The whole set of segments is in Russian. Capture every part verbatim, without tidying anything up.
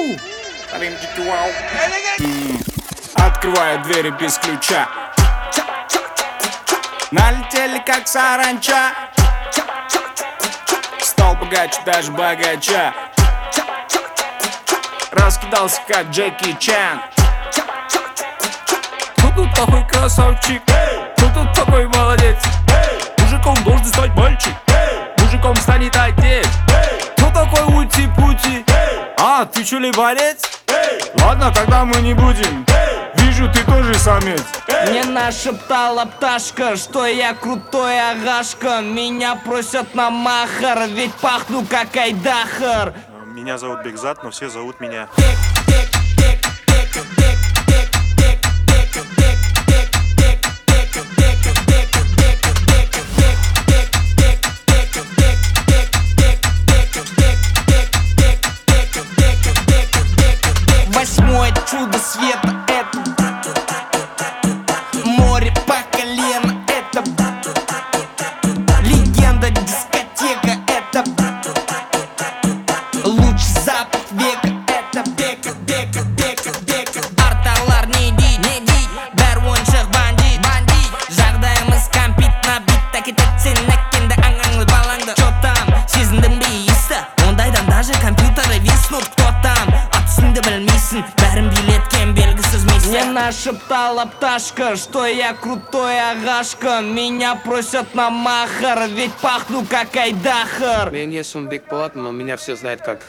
Открываю двери без ключа. Налетели как саранча. Стал богаче даже богача. Раскидался как Джеки Чан. Кто тут такой красавчик? Кто тут такой молодец? Мужиком должен стать мальчик. Мужиком станет отец. Кто такой ути-пути? А, ты чё ли борец? Ладно, тогда мы не будем. Вижу, ты тоже самец. Мне нашептала пташка, что я крутой агашка. Меня просят на махар, ведь пахну как Айдахар. Меня зовут Бекзат, но все зовут меня Восьмое чудо света — это море по колено, это легенда дискотека, это лучший запах века, это бека, бека, бека, бека. Арталар не дейт, не дейт, бәрі ойыншық бандит, бандит. Жағдайымыз компит набит, әкетет сен әккенді аңаңлы балаңды. Чо там, сезіндің бе иісті, ондайдан даже компьютеры виснут. Кто там, атысыңды білмейсің, бәрін билеткен белгісіз миссия. Мне нашептала пташка, что я крутой агашка. Меня просят на махар, ведь пахну как Айдахар. Мен есімім Бекболат, но меня все знают как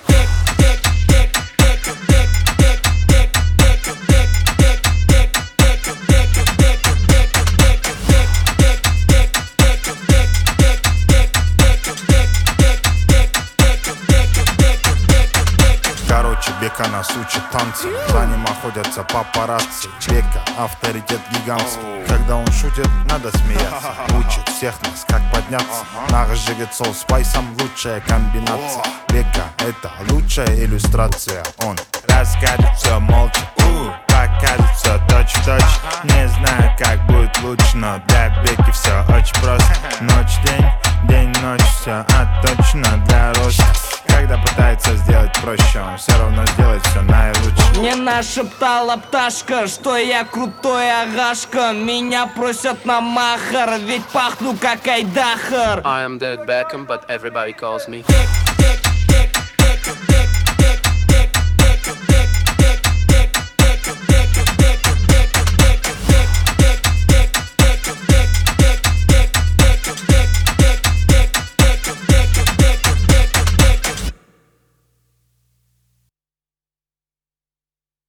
Короче, Бека нас учит танцам. За ним охотятся папарацци. Бека — авторитет гигантский. Когда он шутит, надо смеяться. Учит всех нас, как подняться. Наш жигет сол спайсом — лучшая комбинация. Бека — это лучшая иллюстрация. Он расскажет все молча, покажет все точь-в-точь. Не знаю, как будет лучше, но для Беки все очень просто. Ночь-день, день-ночь, все отточено для роста. Когда пытается сделать проще, он все равно сделает все наилучше. Мне нашептала пташка, что я крутой агашка. Меня просят на махар, ведь пахну как Айдахар. I am David Beckham, but everybody calls me Бек, бек,